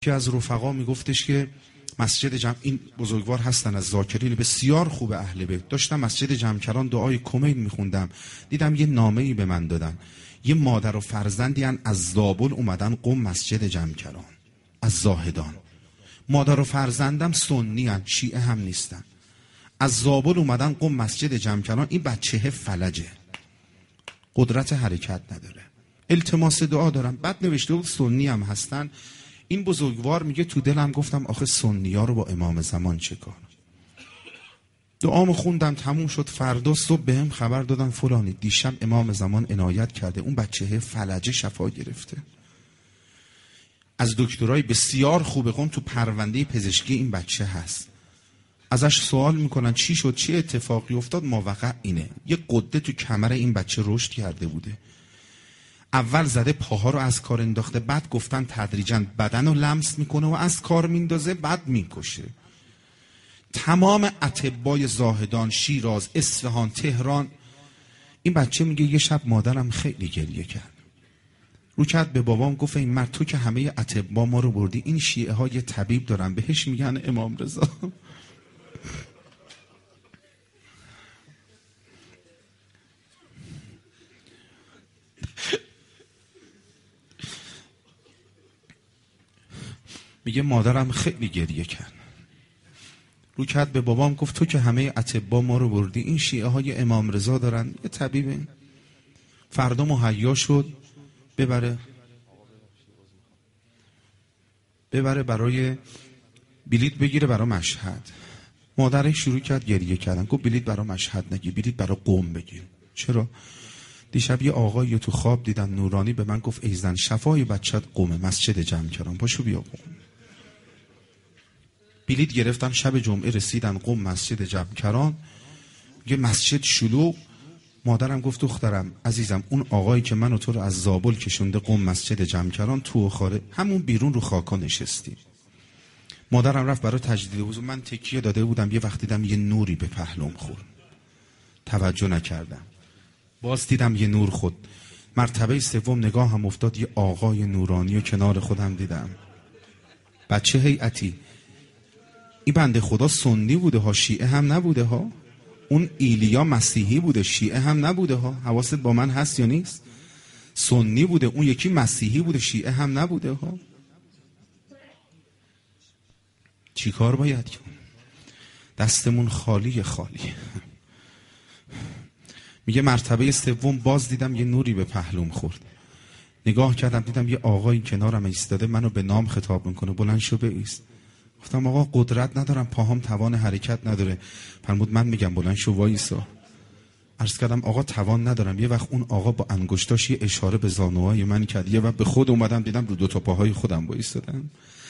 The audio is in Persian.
که از رفقا میگفتش که مسجد جمع، این بزرگوار هستن از ذاکرین بسیار خوب اهل بیت، داشتم مسجد جمکران دعای کمیل میخوندم، دیدم یه نامه‌ای به من دادن، یه مادر و فرزندی ان از زابل اومدن قم مسجد جمکران، از زاهدان. مادر و فرزندم سنی ان، شیعه هم نیستن، از زابل اومدن قم مسجد جمکران. این بچه فلجه، قدرت حرکت نداره، التماس دعا دارم. بعد نوشته بود سنی هم هستن. این بزرگوار میگه تو دلم گفتم آخه سنی ها رو با امام زمان چه کار. دعامو خوندم، تموم شد. فردا صبح بهم خبر دادن فلانی دیشب امام زمان عنایت کرده، اون بچه فلجه شفا گرفته، از دکترای بسیار خوبه قم تو پرونده پزشکی این بچه هست. ازش سوال میکنن چی شد، چه اتفاقی افتاد؟ ماوقع اینه، یه قده تو کمر این بچه رشد کرده بوده، اول زده پاها رو از کار انداخته، بعد گفتن تدریجاً بدن رو لمس میکنه و از کار میندازه، بعد میکشه. تمام اطبای زاهدان، شیراز، اصفهان، تهران. این بچه میگه یه شب مادرم خیلی گریه کرد، رو کرد به بابام گفت این مرد تو که همه اطبا ما رو بردی، این شیعه ها یه طبیب دارن بهش میگن امام رضا. میگه مادرم خیلی گریه کرد، رو کرد به بابام گفت تو که همه اطبا ما رو بردی، این شیعه های امام رضا دارن یه طبیبه. فردا مهیا شد ببره برای بلیط بگیره برای مشهد. مادرش شروع کرد گریه کردن، گفت بلیط برای مشهد نگیر، بلیط برای قم بگیر. چرا؟ دیشب یه آقایی تو خواب دیدن نورانی، به من گفت ای زن شفای بچت قمه، مسجد جمکران، پاشو بیا قم. بلیط گرفتن، شب جمعه رسیدن قم مسجد جمکران. یه مسجد شلوغ. مادرم گفت دخترم عزیزم اون آقایی که منو تو رو از زابل کشونده قم مسجد جمکران تو خاره، همون بیرون رو خاکا نشستیم. مادرم رفت برای تجدید وضو، من تکیه داده بودم، یه وقت دیدم یه نوری به پهلوم خورد، توجه نکردم، باز دیدم یه نور خود. مرتبه سوم نگاهم افتاد، یه آقای نورانی و کنار خودم دیدم. بچه هیئتی، این بنده خدا سنی بوده ها، شیعه هم نبوده ها. اون ایلیا مسیحی بوده، شیعه هم نبوده ها. حواست با من هست یا نیست؟ سنی بوده، اون یکی مسیحی بوده، شیعه هم نبوده ها. چی کار باید کنیم؟ دستمون خالی. میگه مرتبه سوم باز دیدم یه نوری به پهلوم خورد، نگاه کردم دیدم یه آقایی کنارم ایستاده، منو به نام خطاب میکنه، بلند شو بایست. گفتم آقا قدرت ندارم، پاهام توان حرکت نداره. فرمود من میگم بلند شو وایسا. عرض کردم آقا توان ندارم. یه وقت اون آقا با انگشتاش یه اشاره به زانوهای من کرد، یه وقت به خود اومدم دیدم رو دو تا پاهای خودم وایسادم.